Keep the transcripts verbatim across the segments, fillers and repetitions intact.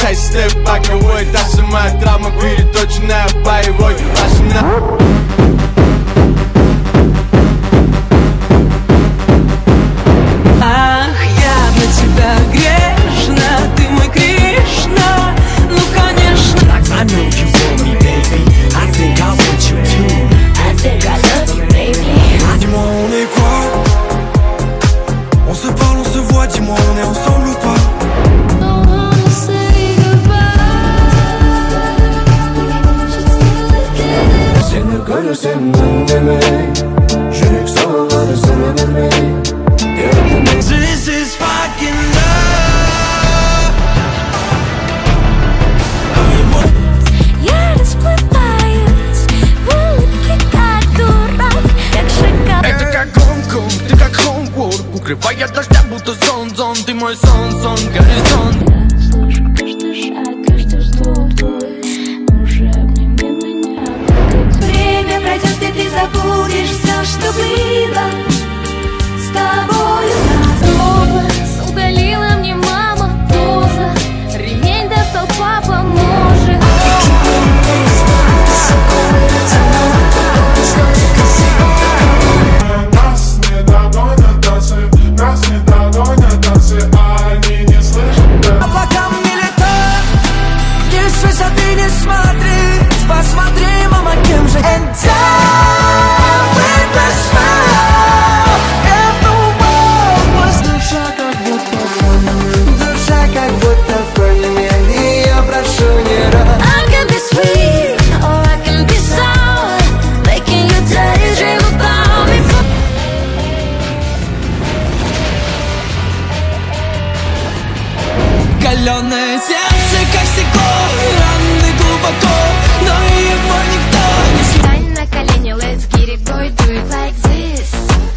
сайд-степ, боковой. Та самая травма, переточенная в боевой. Машина. Ах, я для тебя грешна, ты мой Кришна. Ну конечно. I know you want me, baby. I think I want you too. I think I love you, baby. Dis-moi on est quoi? On se parle, on se voit, dis-moi on est ensemble ou pas? Don't wanna say goodbye. Seni görürsem önüme, yürek sallar seninle. This is fucking love. Я расплываюсь в улыбке, как дурак, как шоколад. Это как Гонконг, ты как Хонгворк. Укрывая дождя, будто зон-зон. Ты мой сон-сон, горизонт. Я слышу каждый шаг, каждый вздох твой. Уже обними меня, пока время пройдет, и ты забудешь все, что было с тобою. Голос удалила мне мама поза. Ремень достал папа, может. Нас не догонят танцы, нас не догонят танцы, они не слышат. Облакам не летать, вниз с высоты не смотри. Посмотри, мама, кем же. And down with the smile, if the world was. Душа как будто в форме, душа как будто в форме, и я прошу не раз. I can be sweet, or I can be sour, making you daydream about me. Каленое сердце, как стекло, раны глубоко, но его никто не с... Встань на колени, let's get it, boy, do it like this.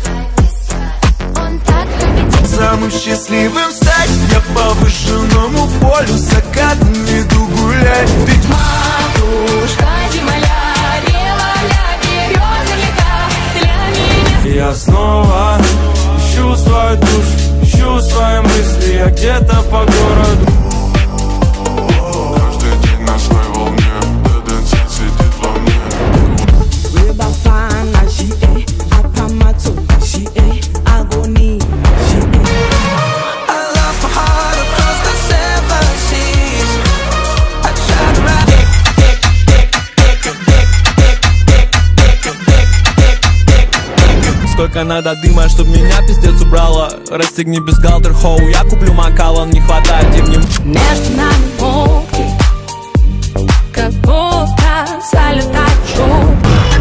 Он так любит. Самым счастливым стать я по вышенному полю закат иду гулять. Ведь Матушка земля, ля-ля, березы лета для меня. Я снова ищу свою душу, ищу свои мысли, я где-то по городу. Каждый день на своей волне, тенденция сидит во мне. I lost my heart across the seven seas. I tried to ride. Dick, dick, dick, dick, dick, dick, dick, dick, dick, dick, dick, dick. Сколько надо дыма, чтоб меня пиздец убрало. Расстегни бюстгальтер, хоу, я куплю макалон, не хватает им. Между нами волки, как будто залетает шум.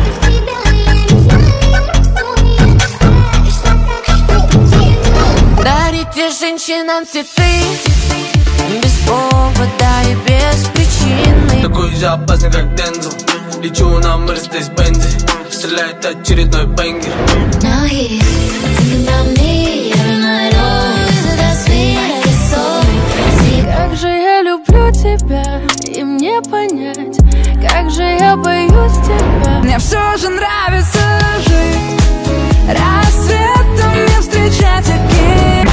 Дарите женщинам цветы без повода и без причины. Такой же опасный, как Дензел. Лечу на Мерседес-Бензе, стреляет очередной бенгер. Now he's thinking about me every night. Oh, is it that sweet? I guess so. Как же я люблю тебя, и мне понять, как же я боюсь тебя. Мне все же нравится жить, рассветом не встречать океан.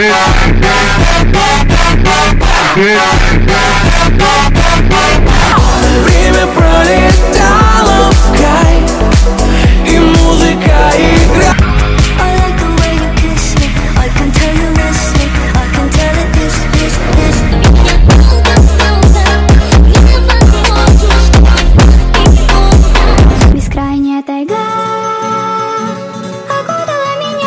Время пролетало в кайф, и музыка играет. I like the way you kiss me. I can tell you miss me. I can tell it this, this, this. Бескрайняя тайга окутала меня.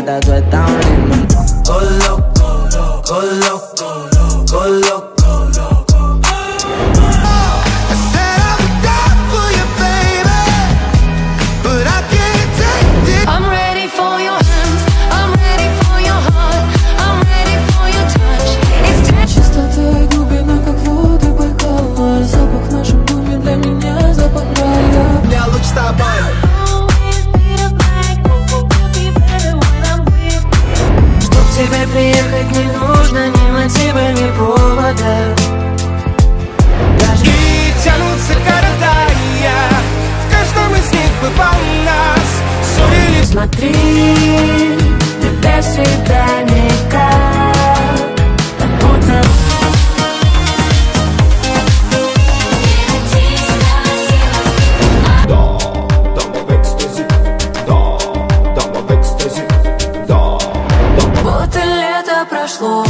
quedadas o é tão lindo. Oh louco, oh louco, oh louco. Приехать не нужно ни мотива, ни повода. Даже... И тянутся города, и я в каждом из них бывал нас. Ссорились. Смотри, ты без тебя никак, как будто... Да, дама в экстазе, да, дама в экстазе, да. Вот и лето прошло,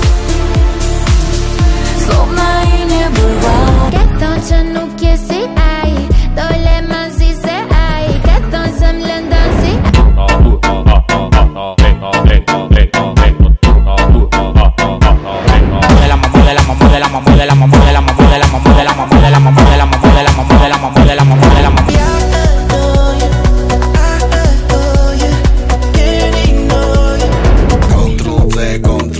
словно и не бывало. Qu'attends-tu nous que c'est aïe? Dans les mains si c'est aïe. Qu'attends-tu me danser?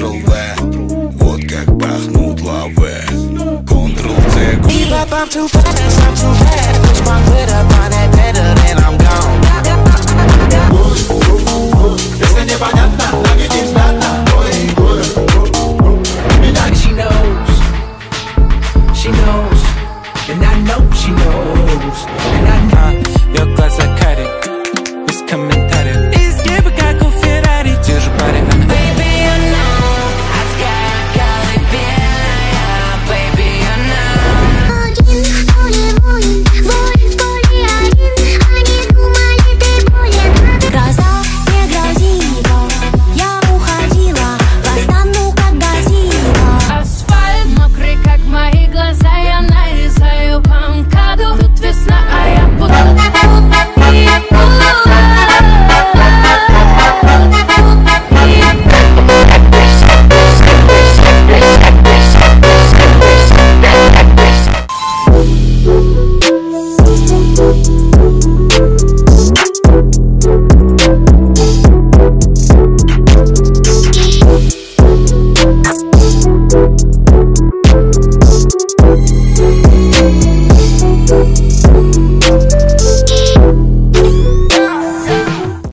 I'm too fast.